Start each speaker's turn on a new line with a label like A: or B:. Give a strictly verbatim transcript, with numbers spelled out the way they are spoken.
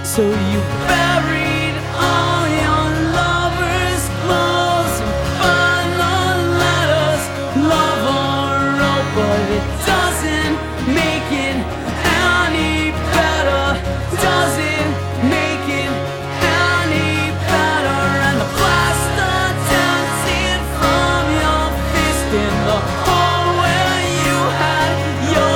A: So you buried all your lovers' clothes and final letters, love or rope, but it doesn't make it